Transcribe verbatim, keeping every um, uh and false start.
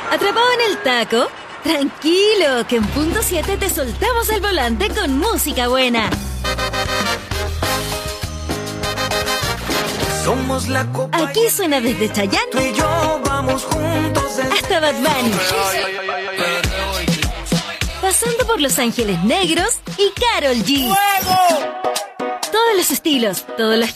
¿Atrapado en el taco? Tranquilo, que en punto siete te soltamos el volante con música buena. Somos la copa. Aquí suena desde Chayanne Tú y yo vamos juntos en... hasta Bad Bunny, pasando por Los Ángeles Negros y Karol G. ¡Fuego! Todos los estilos, todos los